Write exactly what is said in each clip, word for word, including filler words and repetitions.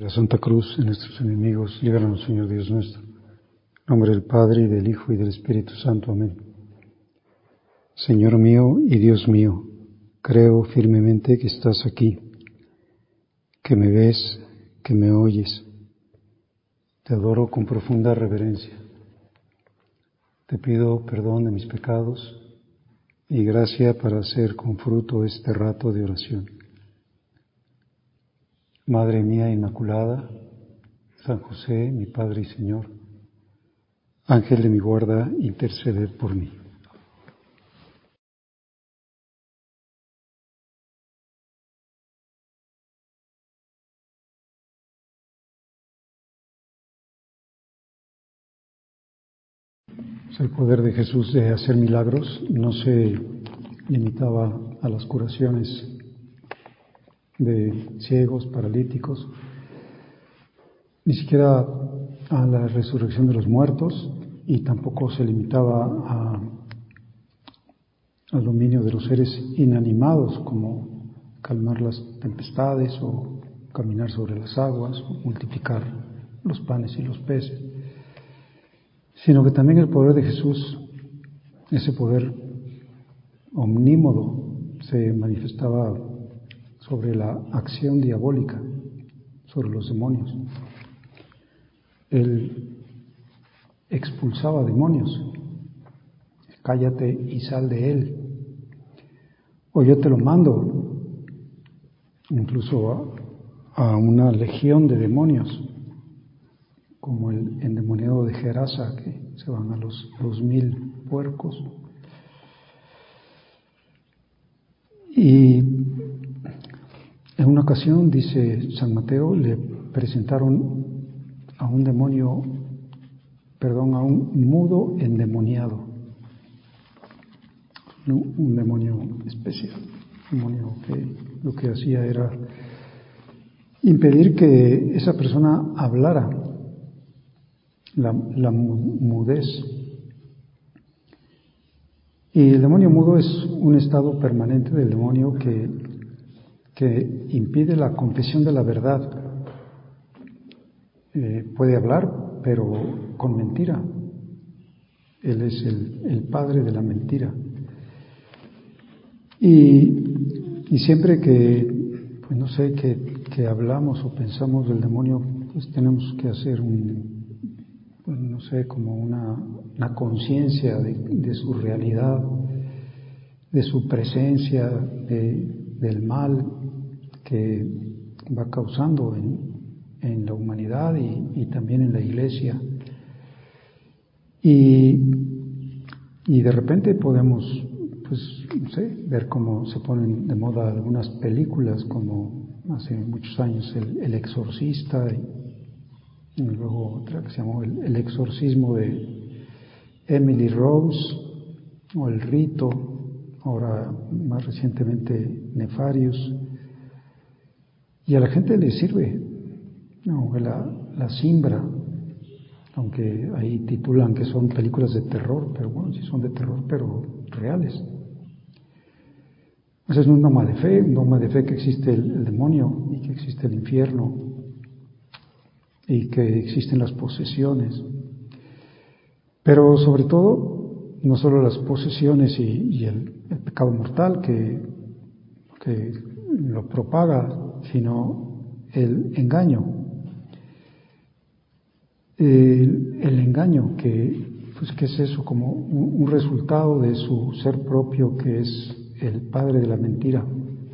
La Santa Cruz de nuestros enemigos, líbranos, Señor Dios nuestro. En nombre del Padre, y del Hijo, y del Espíritu Santo. Amén. Señor mío y Dios mío, creo firmemente que estás aquí, que me ves, que me oyes. Te adoro con profunda reverencia. Te pido perdón de mis pecados y gracia para hacer con fruto este rato de oración. Madre mía Inmaculada, San José, mi Padre y Señor, Ángel de mi guarda, interceded por mí. El poder de Jesús de hacer milagros no se limitaba a las curaciones de ciegos, paralíticos, ni siquiera a la resurrección de los muertos, y tampoco se limitaba a, al dominio de los seres inanimados, como calmar las tempestades o caminar sobre las aguas o multiplicar los panes y los peces, sino que también el poder de Jesús, ese poder omnímodo, se manifestaba sobre la acción diabólica, sobre los demonios. Él expulsaba demonios. Cállate y sal de él. O yo te lo mando, incluso a, a una legión de demonios, como el endemoniado de Gerasa, que se van a los dos mil puercos. Y en una ocasión, dice San Mateo, le presentaron a un demonio, perdón, a un mudo endemoniado, un demonio especial, un demonio que lo que hacía era impedir que esa persona hablara, la, la mudez. Y el demonio mudo es un estado permanente del demonio que, que impide la confesión de la verdad. Eh, puede hablar, pero con mentira. Él es el, el padre de la mentira. Y, y siempre que, pues no sé, que, que hablamos o pensamos del demonio, pues tenemos que hacer un, pues no sé, como una, una conciencia de, de su realidad, de su presencia, de, del mal que va causando en, en la humanidad y, y también en la Iglesia. Y, y de repente podemos, pues, no sé, ver cómo se ponen de moda algunas películas, como hace muchos años el, el Exorcista, y, y luego otra que se llamó el, el Exorcismo de Emily Rose, o El Rito, ahora más recientemente Nefarius. Y a la gente le sirve, no, la, la simbra, aunque ahí titulan que son películas de terror, pero bueno, sí son de terror, pero reales. Ese es un dogma de fe, un dogma de fe que existe el, el demonio y que existe el infierno y que existen las posesiones. Pero sobre todo, no solo las posesiones y, y el, el pecado mortal que, que lo propaga, sino el engaño. El, el engaño, que, pues, ¿qué es eso? Como un, un resultado de su ser propio, que es el padre de la mentira,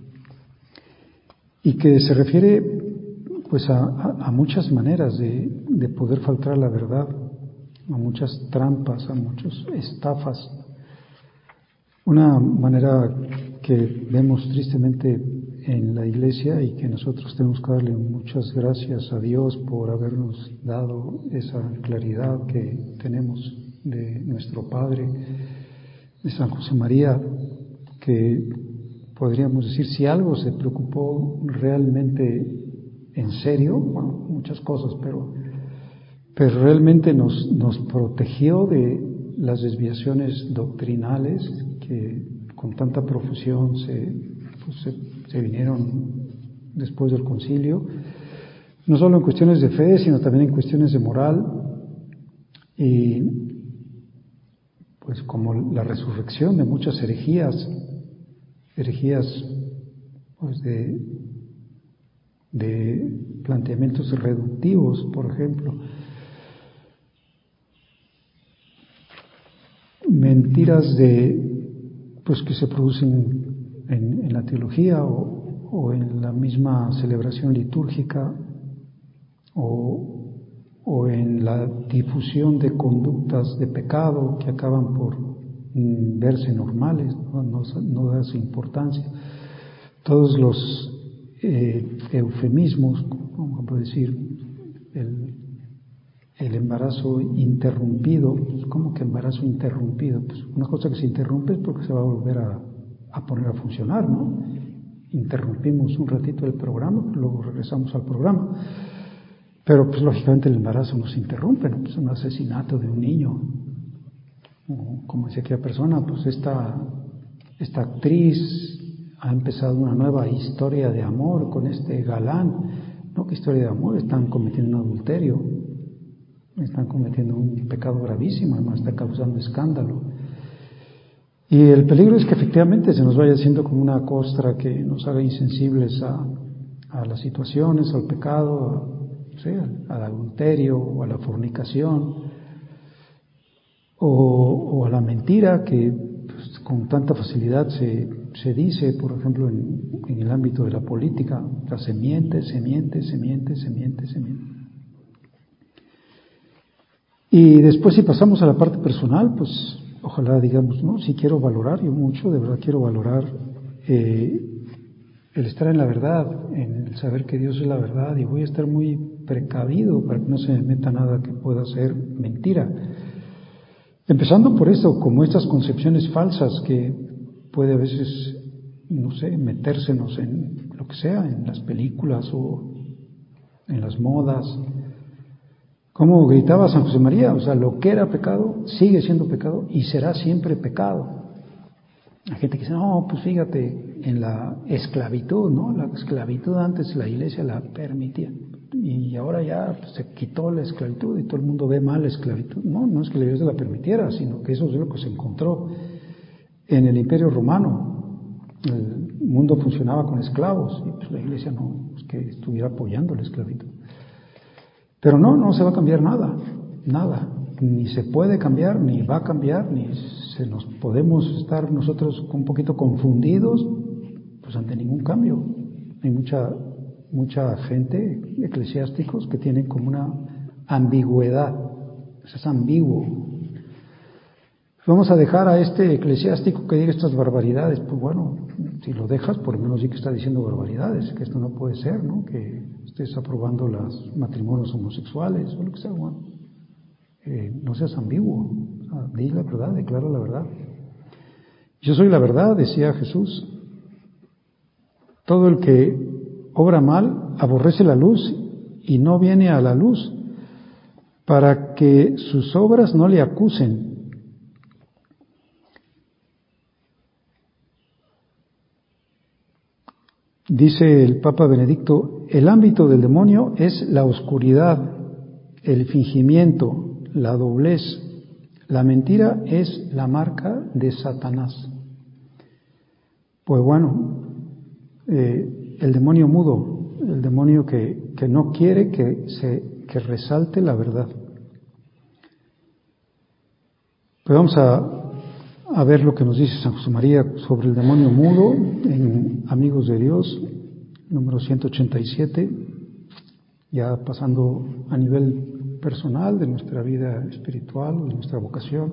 y que se refiere pues a, a, a muchas maneras de, de poder faltar a la verdad, a muchas trampas, a muchas estafas. Una manera que vemos tristemente en la Iglesia, y que nosotros tenemos que darle muchas gracias a Dios por habernos dado esa claridad que tenemos de nuestro Padre, de San José María, que podríamos decir, si algo se preocupó realmente en serio, bueno, muchas cosas, pero, pero realmente nos, nos protegió de las desviaciones doctrinales que con tanta profusión se, pues se, se vinieron después del concilio, no solo en cuestiones de fe, sino también en cuestiones de moral, y pues como la resurrección de muchas herejías, herejías pues de, de planteamientos reductivos, por ejemplo, mentiras de pues que se producen en, en la teología o, o en la misma celebración litúrgica o, o en la difusión de conductas de pecado que acaban por mm, verse normales, no, no, no darse importancia. Todos los eh, eufemismos, como puedo decir, el, el embarazo interrumpido. ¿Cómo que embarazo interrumpido? Pues una cosa que se interrumpe es porque se va a volver a, a poner a funcionar, ¿no? Interrumpimos un ratito el programa, luego regresamos al programa. Pero pues lógicamente el embarazo no se interrumpe, ¿no? Pues un asesinato de un niño. O, como decía aquella persona, pues esta, esta actriz ha empezado una nueva historia de amor con este galán. No, ¿qué historia de amor? Están cometiendo un adulterio, están cometiendo un pecado gravísimo, además está causando escándalo. Y el peligro es que efectivamente se nos vaya haciendo como una costra que nos haga insensibles a, a las situaciones, al pecado, a, no sé, al, al adulterio o a la fornicación o, o a la mentira que pues, con tanta facilidad se, se dice, por ejemplo, en, en el ámbito de la política, la se miente, se miente, se miente, se miente, se miente. Y después si pasamos a la parte personal, pues ojalá digamos, no, si quiero valorar, yo mucho, de verdad quiero valorar eh, el estar en la verdad, en el saber que Dios es la verdad, y voy a estar muy precavido para que no se me meta nada que pueda ser mentira. Empezando por eso, como estas concepciones falsas que puede a veces, no sé, metérsenos en lo que sea, en las películas o en las modas. Como gritaba San José María, o sea, lo que era pecado sigue siendo pecado y será siempre pecado. Hay gente que dice, no, pues fíjate, en la esclavitud, ¿no? La esclavitud antes la iglesia la permitía y ahora ya pues, se quitó la esclavitud y todo el mundo ve mal la esclavitud. No, no es que la iglesia la permitiera, sino que eso es lo que se encontró en el Imperio Romano. El mundo funcionaba con esclavos y pues la iglesia no es que estuviera apoyando la esclavitud. Pero no, no se va a cambiar nada, nada, ni se puede cambiar, ni va a cambiar, ni se nos podemos estar nosotros un poquito confundidos, pues ante ningún cambio. Hay mucha, mucha gente, eclesiásticos, que tienen como una ambigüedad, es ambiguo. Vamos a dejar a este eclesiástico que diga estas barbaridades, pues bueno, si lo dejas, por lo menos sí que está diciendo barbaridades, que esto no puede ser, ¿no? Que estés aprobando los matrimonios homosexuales o lo que sea, bueno, eh, no seas ambiguo, o sea, di la verdad, declara la verdad. Yo soy la verdad, decía Jesús. Todo el que obra mal aborrece la luz y no viene a la luz para que sus obras no le acusen. Dice el Papa Benedicto, el ámbito del demonio es la oscuridad, el fingimiento, la doblez. La mentira es la marca de Satanás. Pues bueno, eh, el demonio mudo, el demonio que, que no quiere que, se, que resalte la verdad. Pues vamos a... a ver lo que nos dice San José María sobre el demonio mudo en Amigos de Dios, número ciento ochenta y siete, ya pasando a nivel personal de nuestra vida espiritual, de nuestra vocación.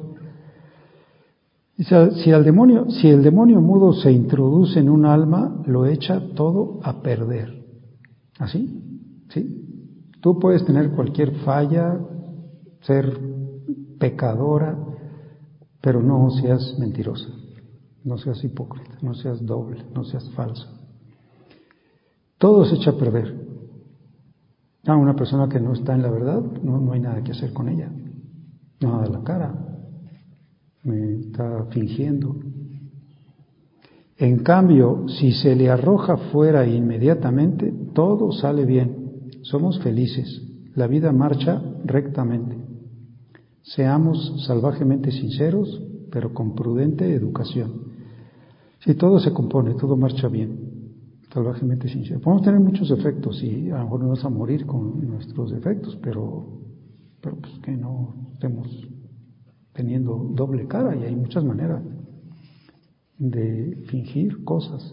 Dice, si, al demonio, si el demonio mudo se introduce en un alma, lo echa todo a perder. ¿Así? ¿Sí? Tú puedes tener cualquier falla, ser pecadora, pero no seas mentirosa, no seas hipócrita, no seas doble, no seas falsa. Todo se echa a perder. A una persona que no está en la verdad, no, no hay nada que hacer con ella. No da la cara, me está fingiendo. En cambio, si se le arroja fuera inmediatamente, todo sale bien. somos felices, la vida marcha rectamente. Seamos salvajemente sinceros, pero con prudente educación. Si todo se compone, todo marcha bien, salvajemente sincero. Podemos tener muchos defectos y a lo mejor nos vamos a morir con nuestros defectos, pero, pero pues que no estemos teniendo doble cara, y hay muchas maneras de fingir cosas.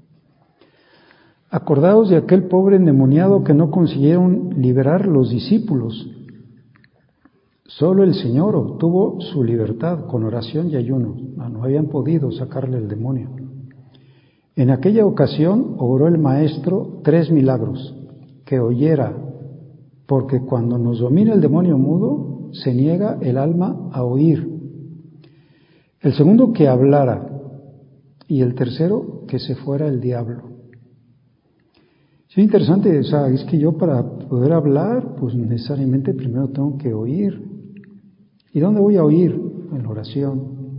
Acordaos de aquel pobre endemoniado que no consiguieron liberar los discípulos. Solo el Señor obtuvo su libertad con oración y ayuno. No habían podido sacarle el demonio. En aquella ocasión oró el Maestro tres milagros: que oyera, porque cuando nos domina el demonio mudo, se niega el alma a oír. El segundo, que hablara. Y el tercero, que se fuera el diablo. Es interesante, o sea, es que yo para poder hablar, pues necesariamente primero tengo que oír. ¿Y dónde voy a oír? En la oración.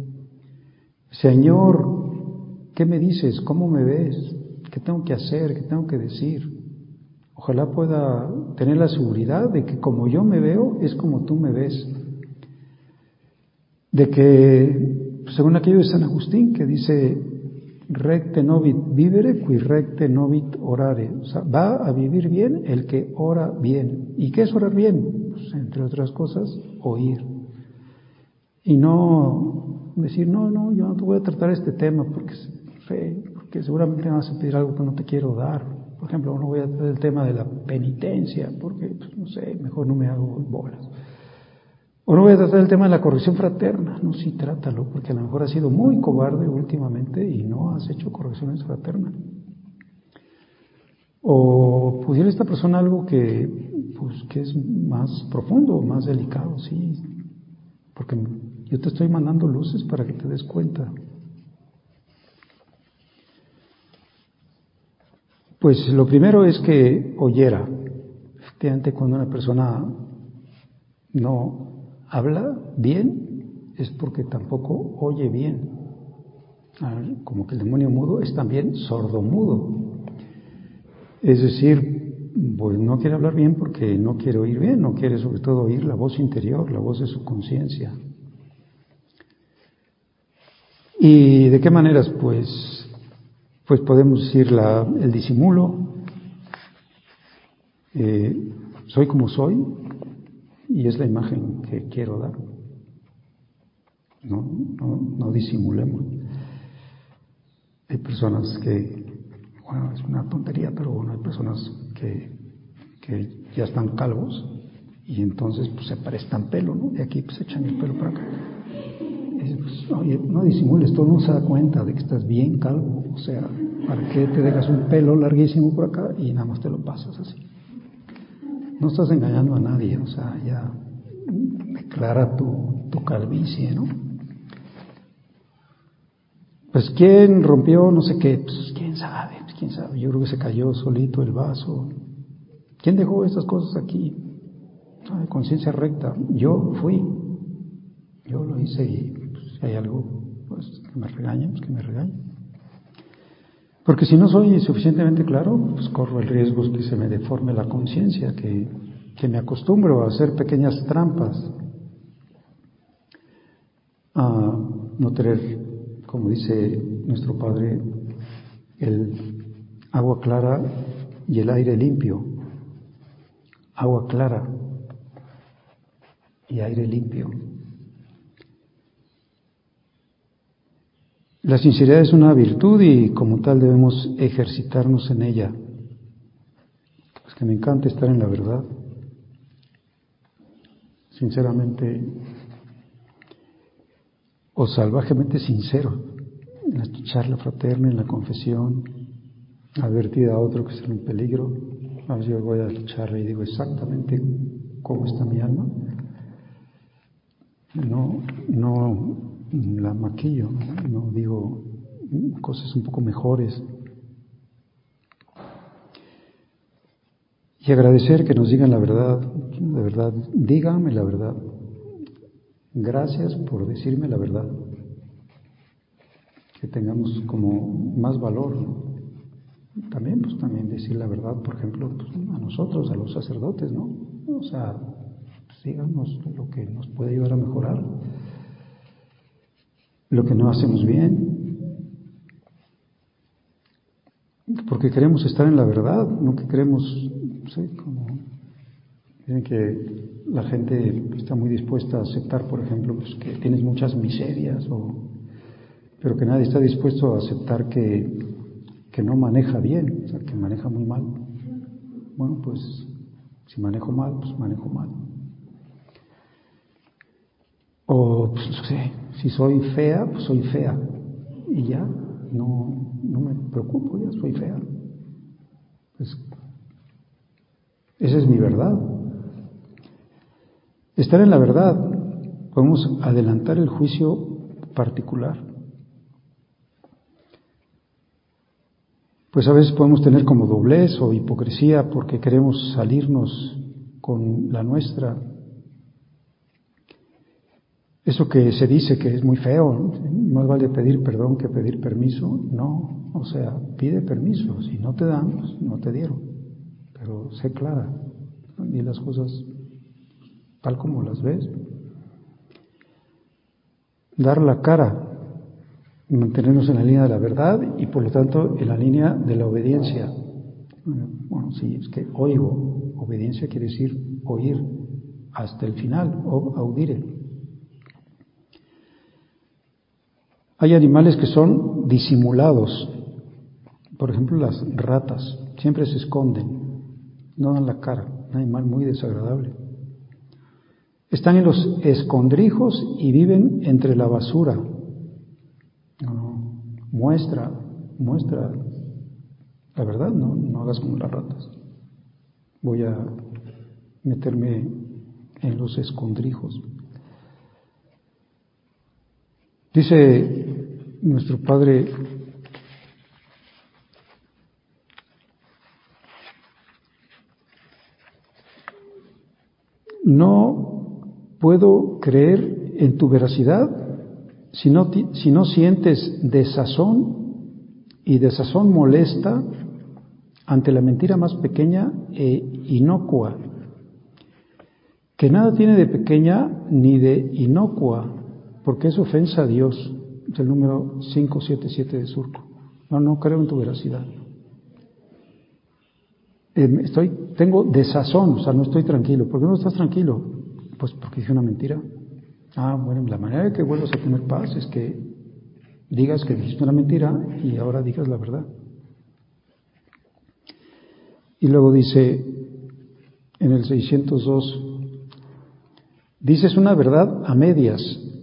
Señor, ¿qué me dices? ¿Cómo me ves? ¿Qué tengo que hacer? ¿Qué tengo que decir? Ojalá pueda tener la seguridad de que como yo me veo, es como tú me ves. De que, según aquello de San Agustín, que dice, recte novit vivere, qui recte novit orare. O sea, va a vivir bien el que ora bien. ¿Y qué es orar bien? Pues, entre otras cosas, oír. Y no decir, no, no, yo no te voy a tratar este tema porque, porque seguramente me vas a pedir algo que no te quiero dar. Por ejemplo, no voy a tratar el tema de la penitencia porque, pues, no sé, mejor no me hago bolas. O no voy a tratar el tema de la corrección fraterna. No, sí, trátalo, porque a lo mejor has sido muy cobarde últimamente y no has hecho correcciones fraternas. O pudiera esta persona algo que, pues, que es más profundo, más delicado, sí, porque yo te estoy mandando luces para que te des cuenta. Pues lo primero es que oyera. Efectivamente, cuando una persona no habla bien, es porque tampoco oye bien. Como que el demonio mudo es también sordomudo. Es decir, pues no quiere hablar bien porque no quiere oír bien, no quiere sobre todo oír la voz interior, la voz de su conciencia. ¿Y de qué maneras? Pues, pues podemos decir la, el disimulo. Eh, soy como soy y es la imagen que quiero dar. No, no, no disimulemos. Hay personas que, bueno, es una tontería, pero bueno, hay personas que, que ya están calvos y entonces pues se prestan pelo, ¿no? De aquí pues echan el pelo para acá. Y, pues, oye, no disimules, todo el mundo se da cuenta de que estás bien calvo, o sea, ¿para qué te dejas un pelo larguísimo por acá y nada más te lo pasas así? No estás engañando a nadie, o sea, ya declara tu, tu calvicie, ¿no? Pues ¿quién rompió no sé qué? Pues quién sabe, pues quién sabe. Yo creo que se cayó solito el vaso. ¿Quién dejó estas cosas aquí? Ah, de conciencia recta. Yo fui. Yo lo hice y pues, si hay algo pues, que me regañen, pues que me regañen. Porque si no soy suficientemente claro, pues corro el riesgo de que se me deforme la conciencia, que, que me acostumbro a hacer pequeñas trampas, a no tener, como dice nuestro Padre, el agua clara y el aire limpio. Agua clara y aire limpio. La sinceridad es una virtud y como tal debemos ejercitarnos en ella. Pues que me encanta estar en la verdad. Sinceramente o salvajemente sincero en la charla fraterna, en la confesión, advertir a otro que está en peligro. A veces yo voy a la charla y digo exactamente cómo está mi alma. No, no la maquillo, no, no digo cosas un poco mejores. Y agradecer que nos digan la verdad, de verdad, díganme la verdad. Gracias por decirme la verdad. Que tengamos como más valor, ¿no? También, pues también decir la verdad, por ejemplo, pues, a nosotros, a los sacerdotes, ¿no? O sea, pues, díganos lo que nos puede ayudar a mejorar, lo que no hacemos bien, porque queremos estar en la verdad, no que queremos, no sé, como dicen que la gente está muy dispuesta a aceptar, por ejemplo, pues que tienes muchas miserias, o, pero que nadie está dispuesto a aceptar que, que no maneja bien, o sea, que maneja muy mal. Bueno, pues si manejo mal, pues manejo mal. O, pues no sé, si soy fea, pues soy fea. Y ya, no, no me preocupo, ya soy fea. Pues, esa es mi verdad. Estar en la verdad, podemos adelantar el juicio particular. Pues a veces podemos tener como doblez o hipocresía porque queremos salirnos con la nuestra. Eso que se dice que es muy feo, ¿no? Más vale pedir perdón que pedir permiso. No, o sea, pide permiso. Si no te dan, pues no te dieron. Pero sé clara, di las cosas tal como las ves. Dar la cara, mantenernos en la línea de la verdad y por lo tanto en la línea de la obediencia. Bueno, sí, es que oigo. Obediencia quiere decir oír hasta el final, o audire. Hay animales que son disimulados. Por ejemplo, las ratas siempre se esconden, no dan la cara. Un animal muy desagradable. Están en los escondrijos y viven entre la basura. No, no, muestra, muestra la verdad, no, no hagas como las ratas. Voy a meterme en los escondrijos. Dice nuestro Padre, no puedo creer en tu veracidad si no, si no sientes desazón, y desazón molesta ante la mentira más pequeña e inocua, que nada tiene de pequeña ni de inocua, porque es ofensa a Dios. Es el número quinientos setenta y siete de Surco. No, no creo en tu veracidad. Eh, estoy, tengo desazón, o sea, no estoy tranquilo. ¿Por qué no estás tranquilo? Pues porque dije una mentira. Ah, bueno, la manera de que vuelvas a tener paz es que digas que dijiste una mentira y ahora digas la verdad. Y luego dice en el seiscientos dos, dices una verdad a medias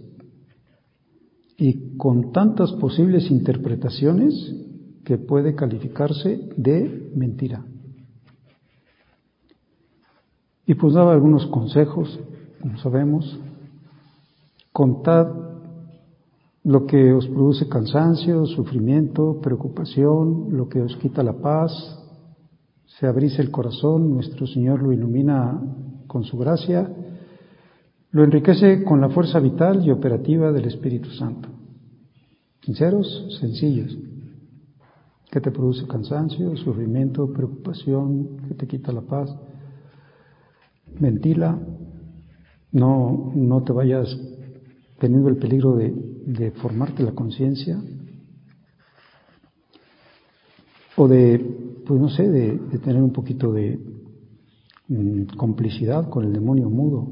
y con tantas posibles interpretaciones que puede calificarse de mentira. Y pues daba algunos consejos, como sabemos. Contad lo que os produce cansancio, sufrimiento, preocupación, lo que os quita la paz. Se abrís el corazón, nuestro Señor lo ilumina con su gracia, lo enriquece con la fuerza vital y operativa del Espíritu Santo. Sinceros, sencillos. ¿Qué te produce cansancio, sufrimiento, preocupación? ¿Qué te quita la paz? Ventila, no, no te vayas teniendo el peligro de, de formarte la conciencia o de, pues no sé, de, de tener un poquito de mm, complicidad con el demonio mudo.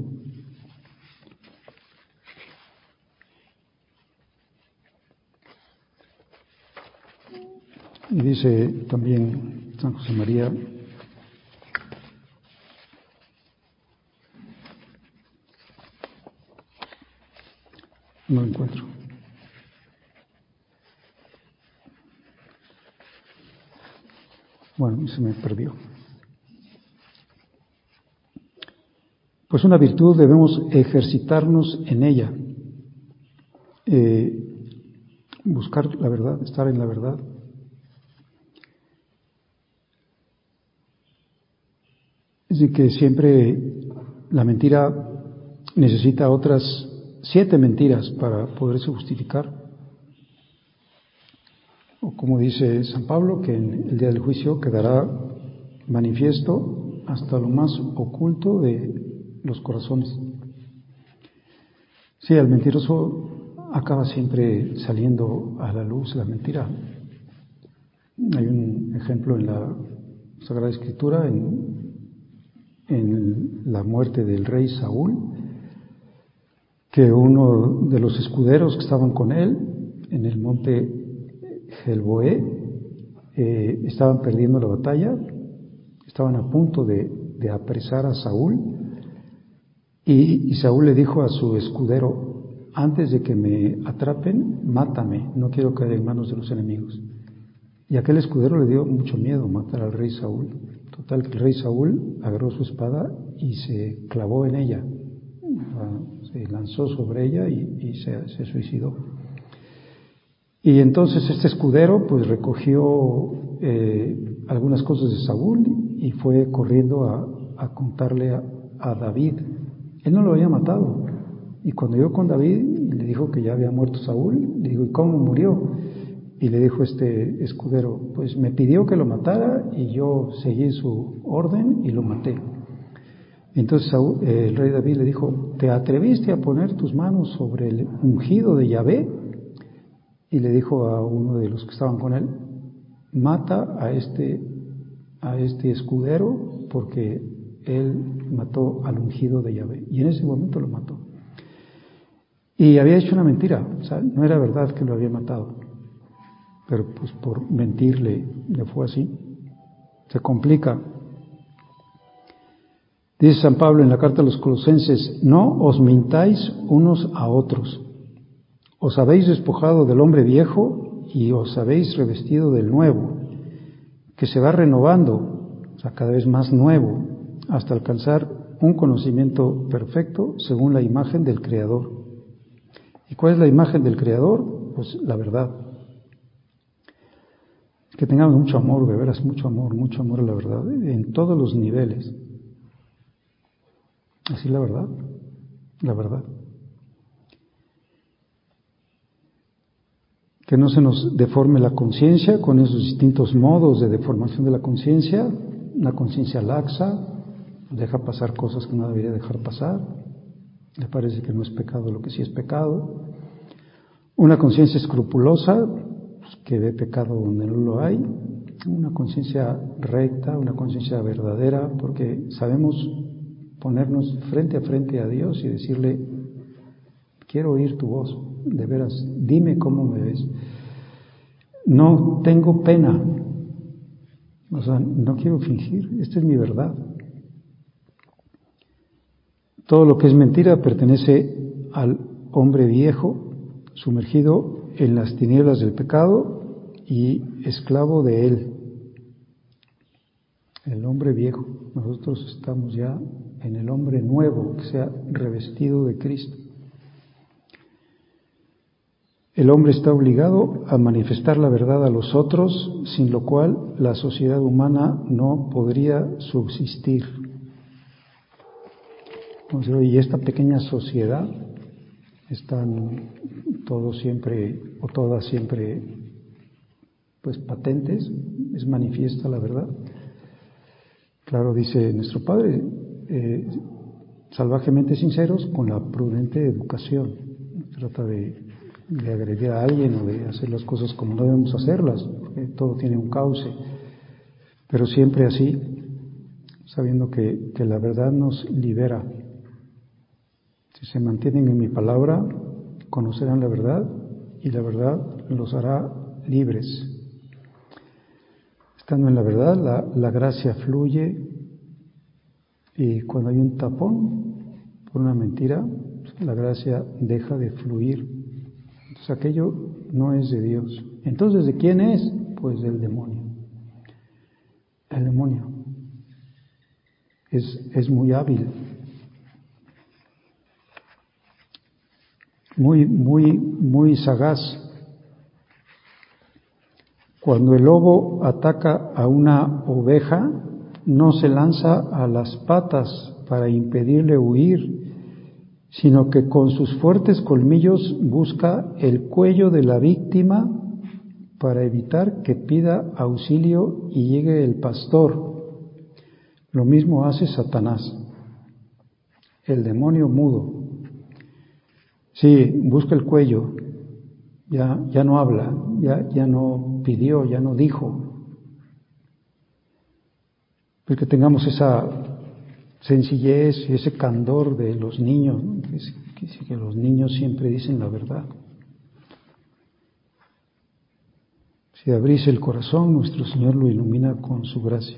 Y dice también San José María, no lo encuentro. Bueno, se me perdió. Pues una virtud debemos ejercitarnos en ella, eh, buscar la verdad, estar en la verdad. Es decir, que siempre la mentira necesita otras siete mentiras para poderse justificar. o como dice San Pablo, que en el día del juicio quedará manifiesto hasta lo más oculto de los corazones. Sí, el mentiroso acaba siempre saliendo a la luz la mentira. Hay un ejemplo en la Sagrada Escritura, en, en la muerte del rey Saúl, que uno de los escuderos que estaban con él en el monte Gelboé eh, estaban perdiendo la batalla, estaban a punto de, de apresar a Saúl, y, y Saúl le dijo a su escudero: antes de que me atrapen, mátame, no quiero caer en manos de los enemigos. Y aquel escudero le dio mucho miedo matar al rey Saúl. Total, que el rey Saúl agarró su espada y se clavó en ella, se lanzó sobre ella y, y se, se suicidó. Y entonces este escudero pues recogió eh, algunas cosas de Saúl y fue corriendo a, a contarle a, a David. Él no lo había matado. Y cuando llegó con David le dijo que ya había muerto Saúl, le dijo: ¿y cómo murió? Y le dijo este escudero: pues me pidió que lo matara y yo seguí su orden y lo maté. Entonces Saúl, eh, el rey David le dijo: ¿te atreviste a poner tus manos sobre el ungido de Yahvé? Y le dijo a uno de los que estaban con él: mata a este, a este escudero, porque él mató al ungido de Yahvé. Y en ese momento lo mató. Y había hecho una mentira, o sea, no era verdad que lo había matado, pero pues por mentirle le fue así. Se complica. Dice San Pablo en la carta a los Colosenses: no os mintáis unos a otros. Os habéis despojado del hombre viejo y os habéis revestido del nuevo, que se va renovando, o sea, cada vez más nuevo, hasta alcanzar un conocimiento perfecto según la imagen del Creador. ¿Y cuál es la imagen del Creador? Pues la verdad. Que tengamos mucho amor, de veras, mucho amor, mucho amor a la verdad, en todos los niveles. Así la verdad, la verdad. Que no se nos deforme la conciencia con esos distintos modos de deformación de la conciencia. Una conciencia laxa, deja pasar cosas que no debería dejar pasar, le parece que no es pecado lo que sí es pecado. Una conciencia escrupulosa, pues, que ve pecado donde no lo hay. Una conciencia recta, una conciencia verdadera, porque sabemos ponernos frente a frente a Dios y decirle: quiero oír tu voz, de veras, dime cómo me ves. No tengo pena, o sea, no quiero fingir, esta es mi verdad. Todo lo que es mentira pertenece al hombre viejo, sumergido en las tinieblas del pecado y esclavo de él. El hombre viejo. Nosotros estamos ya en el hombre nuevo, que sea revestido de Cristo. El hombre está obligado a manifestar la verdad a los otros, sin lo cual la sociedad humana no podría subsistir. Entonces, y esta pequeña sociedad, están todos siempre, o todas siempre, pues patentes, es manifiesta la verdad. Claro, dice nuestro Padre, eh, salvajemente sinceros con la prudente educación. No trata de, de agredir a alguien o de hacer las cosas como no debemos hacerlas, porque todo tiene un cauce, pero siempre así, sabiendo que, que la verdad nos libera. Si se mantienen en mi palabra, conocerán la verdad y la verdad los hará libres. Estando en la verdad, la, la gracia fluye, y cuando hay un tapón por una mentira, la gracia deja de fluir. Entonces aquello no es de Dios. Entonces, ¿de quién es? Pues del demonio. El demonio es, es muy hábil. Muy, muy, muy sagaz. Cuando el lobo ataca a una oveja, no se lanza a las patas para impedirle huir, sino que con sus fuertes colmillos busca el cuello de la víctima para evitar que pida auxilio y llegue el pastor. Lo mismo hace Satanás, el demonio mudo. Sí, busca el cuello, ya, ya no habla, ya, ya no pidió, ya no dijo. Pues que tengamos esa sencillez y ese candor de los niños, ¿no? que, que, que los niños siempre dicen la verdad. Si abrís el corazón, nuestro Señor lo ilumina con su gracia.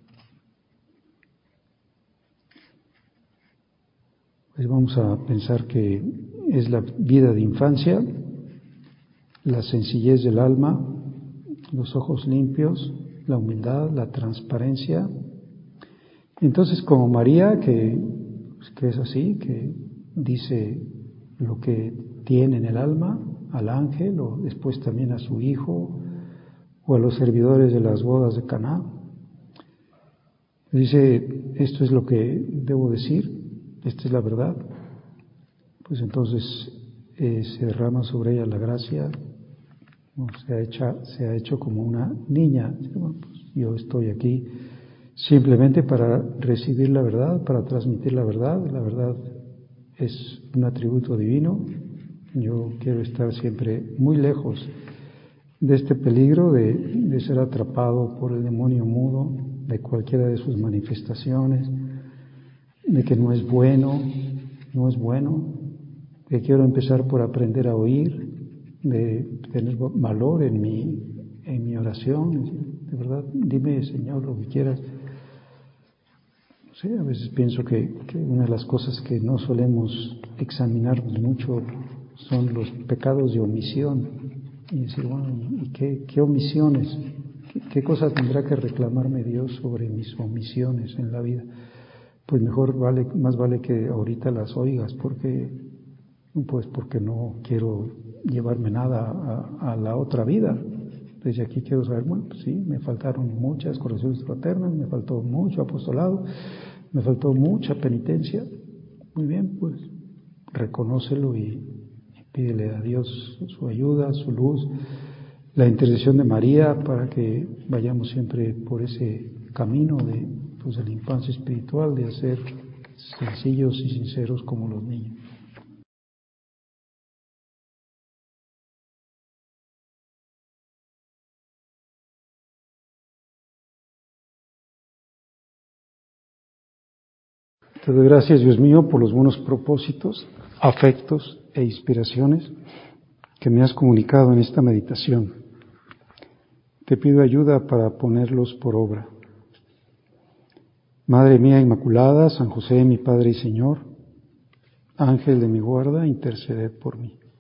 Pues vamos a pensar que es la vida de infancia, la sencillez del alma, los ojos limpios, la humildad, la transparencia. Entonces, como María, que, pues, que es así, que dice lo que tiene en el alma al ángel, o después también a su hijo, o a los servidores de las bodas de Caná. Dice, esto es lo que debo decir, esta es la verdad. Pues entonces eh, se derrama sobre ella la gracia, ¿no? se, ha hecho, se ha hecho como una niña. Bueno, pues yo estoy aquí simplemente para recibir la verdad, para transmitir la verdad. La verdad es un atributo divino. Yo quiero estar siempre muy lejos de este peligro de, de ser atrapado por el demonio mudo, de cualquiera de sus manifestaciones, de que no es bueno, no es bueno, que quiero empezar por aprender a oír, de tener valor en mi, en mi oración. De verdad, dime, Señor, lo que quieras. No sé, a veces pienso que, que una de las cosas que no solemos examinar mucho son los pecados de omisión. Y decir, bueno, ¿y qué, qué omisiones? ¿Qué, ¿Qué cosa tendrá que reclamarme Dios sobre mis omisiones en la vida? Pues mejor vale, más vale que ahorita las oigas, porque, pues porque no quiero llevarme nada a, a la otra vida. Desde aquí quiero saber, bueno, pues sí, me faltaron muchas correcciones fraternas, me faltó mucho apostolado, me faltó mucha penitencia. Muy bien, pues reconócelo y pídele a Dios su ayuda, su luz, la intercesión de María para que vayamos siempre por ese camino de, pues, de la infancia espiritual, de ser sencillos y sinceros como los niños. Te doy gracias, Dios mío, por los buenos propósitos, afectos e inspiraciones que me has comunicado en esta meditación. Te pido ayuda para ponerlos por obra. Madre mía Inmaculada, San José, mi Padre y Señor, Ángel de mi guarda, interceded por mí.